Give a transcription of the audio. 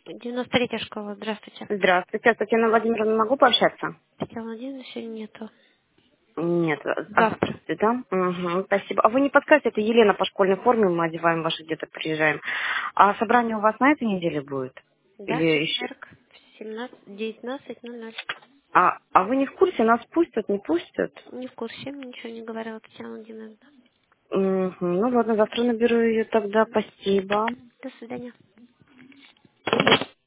93-я школа, здравствуйте. Здравствуйте, с Татьяной Владимировной могу пообщаться? Татьяна Владимировна сегодня нету. Нет, Завтра. да? Угу, спасибо. А вы не подскажете, это Елена по школьной форме, мы одеваем ваших деток, приезжаем. А собрание у вас на этой неделе будет? Да, Или в еще? четверг в 19:00. А вы не в курсе, нас пустят, не пустят? Не в курсе, ничего не говорила Татьяна Владимировна. Мгм, ну ладно, завтра наберу ее тогда, спасибо. До свидания.